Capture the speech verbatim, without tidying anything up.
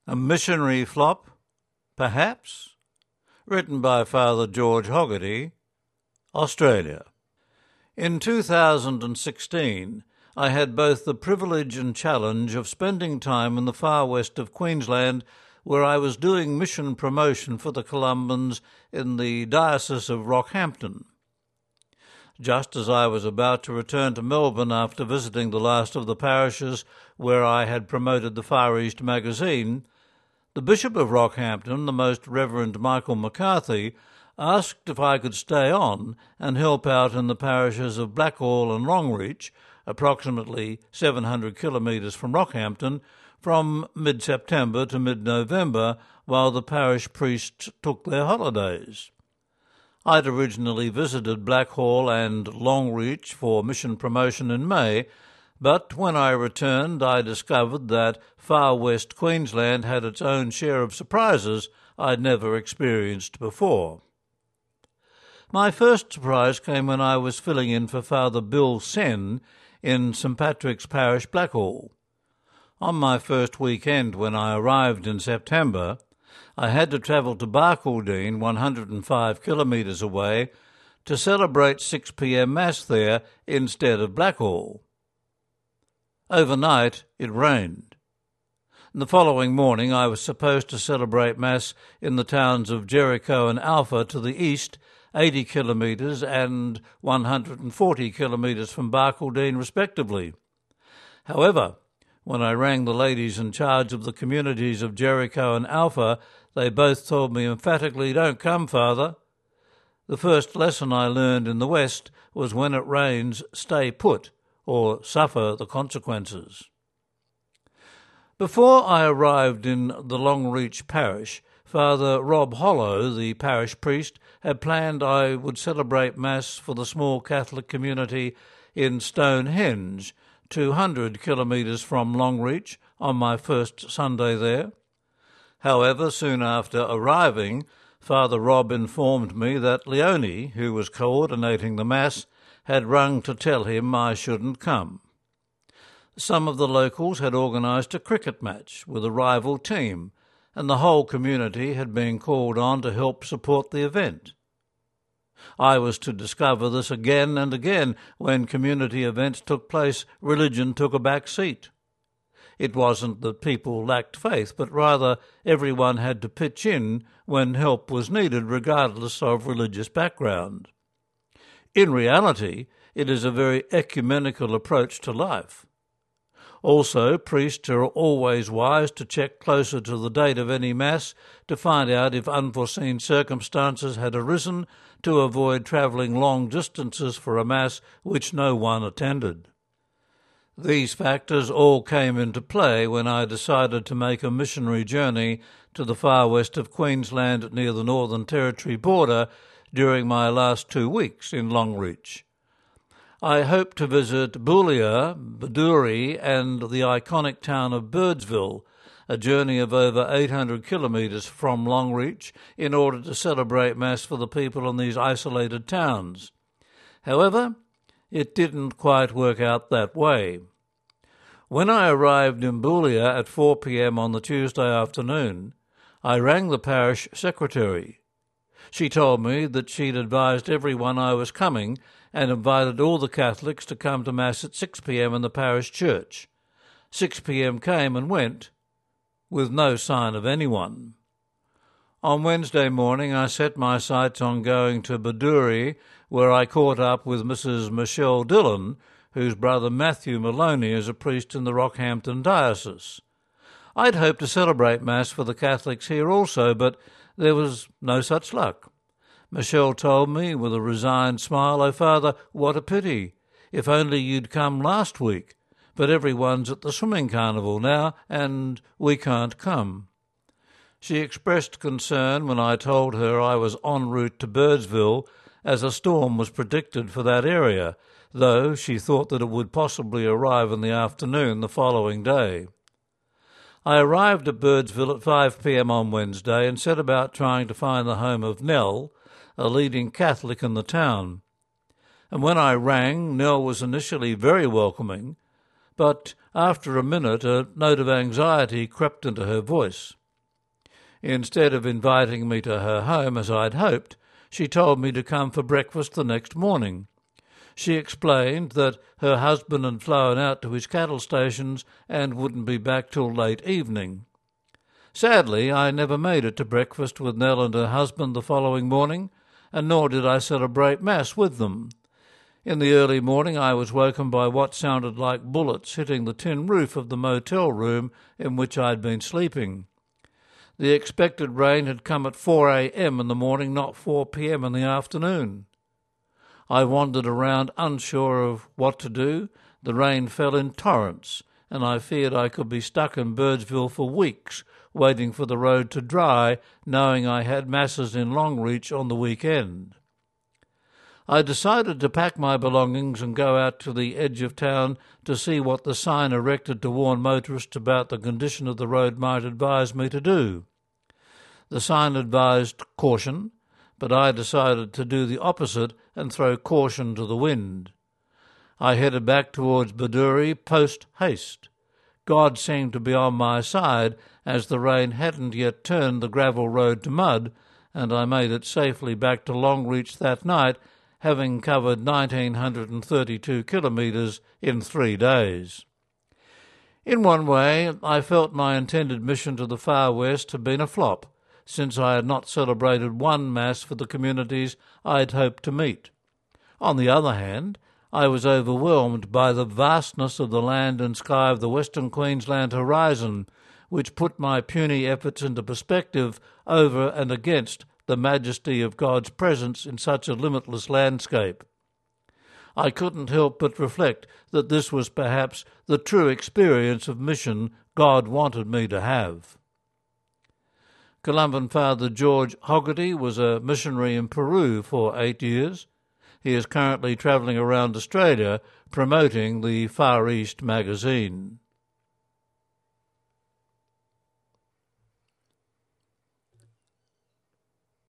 A missionary flop, perhaps? Written by Father George Hogarty, Australia. In two thousand sixteen, I had both the privilege and challenge of spending time in the far west of Queensland, where I was doing mission promotion for the Columbans in the Diocese of Rockhampton. Just as I was about to return to Melbourne after visiting the last of the parishes where I had promoted the Far East magazine, the Bishop of Rockhampton, the Most Reverend Michael McCarthy, asked if I could stay on and help out in the parishes of Blackhall and Longreach, approximately seven hundred kilometres from Rockhampton, from mid-September to mid-November while the parish priests took their holidays. I'd originally visited Blackhall and Longreach for mission promotion in May, but when I returned I discovered that far west Queensland had its own share of surprises I'd never experienced before. My first surprise came when I was filling in for Father Bill Sen in St Patrick's Parish, Blackhall. On my first weekend when I arrived in September, I had to travel to Barcaldine, one hundred five kilometres away, to celebrate six p m Mass there instead of Blackhall. Overnight it rained. The following morning I was supposed to celebrate Mass in the towns of Jericho and Alpha to the east, eighty kilometres and one hundred forty kilometres from Barcaldine respectively. However, when I rang the ladies in charge of the communities of Jericho and Alpha, they both told me emphatically, "Don't come, Father." The first lesson I learned in the West was when it rains, stay put, or suffer the consequences. Before I arrived in the Longreach parish, Father Rob Hollow, the parish priest, had planned I would celebrate Mass for the small Catholic community in Stonehenge, two hundred kilometres from Longreach, on my first Sunday there. However, soon after arriving, Father Rob informed me that Leonie, who was coordinating the Mass, had rung to tell him I shouldn't come. Some of the locals had organised a cricket match with a rival team, and the whole community had been called on to help support the event. I was to discover this again and again. When community events took place, religion took a back seat. It wasn't that people lacked faith, but rather everyone had to pitch in when help was needed, regardless of religious background. In reality, it is a very ecumenical approach to life. Also, priests are always wise to check closer to the date of any Mass to find out if unforeseen circumstances had arisen, to avoid travelling long distances for a Mass which no one attended. These factors all came into play when I decided to make a missionary journey to the far west of Queensland near the Northern Territory border during my last two weeks in Longreach. I hope to visit Boulia, Baduri and the iconic town of Birdsville, a journey of over eight hundred kilometres from Longreach, in order to celebrate Mass for the people in these isolated towns. However, it didn't quite work out that way. When I arrived in Boulia at four p m on the Tuesday afternoon, I rang the parish secretary. She told me that she'd advised everyone I was coming and invited all the Catholics to come to Mass at six p m in the parish church. six p m came and went, with no sign of anyone. On Wednesday morning I set my sights on going to Baduri, where I caught up with Missus Michelle Dillon, whose brother Matthew Maloney is a priest in the Rockhampton diocese. I'd hoped to celebrate Mass for the Catholics here also, but there was no such luck. Michelle told me with a resigned smile, "Oh, Father, what a pity. If only you'd come last week. But everyone's at the swimming carnival now, and we can't come." She expressed concern when I told her I was en route to Birdsville, as a storm was predicted for that area, though she thought that it would possibly arrive in the afternoon the following day. I arrived at Birdsville at five p m on Wednesday and set about trying to find the home of Nell, a leading Catholic in the town. And when I rang, Nell was initially very welcoming, but after a minute a note of anxiety crept into her voice. Instead of inviting me to her home as I'd hoped, she told me to come for breakfast the next morning. She explained that her husband had flown out to his cattle stations and wouldn't be back till late evening. Sadly, I never made it to breakfast with Nell and her husband the following morning, and nor did I celebrate Mass with them. In the early morning I was woken by what sounded like bullets hitting the tin roof of the motel room in which I had been sleeping. The expected rain had come at four a.m. in the morning, not four p.m. in the afternoon. I wandered around unsure of what to do. The rain fell in torrents, and I feared I could be stuck in Birdsville for weeks, waiting for the road to dry, knowing I had masses in Longreach on the weekend. I decided to pack my belongings and go out to the edge of town to see what the sign erected to warn motorists about the condition of the road might advise me to do. The sign advised caution, but I decided to do the opposite and throw caution to the wind. I headed back towards Baduri post-haste. God seemed to be on my side, as the rain hadn't yet turned the gravel road to mud, and I made it safely back to Longreach that night, having covered one thousand nine hundred thirty-two kilometres in three days. In one way, I felt my intended mission to the far west had been a flop, since I had not celebrated one Mass for the communities I had hoped to meet. On the other hand, I was overwhelmed by the vastness of the land and sky of the Western Queensland horizon, which put my puny efforts into perspective over and against the majesty of God's presence in such a limitless landscape. I couldn't help but reflect that this was perhaps the true experience of mission God wanted me to have. Columban Father George Hoggerty was a missionary in Peru for eight years. He is currently travelling around Australia promoting the Far East magazine.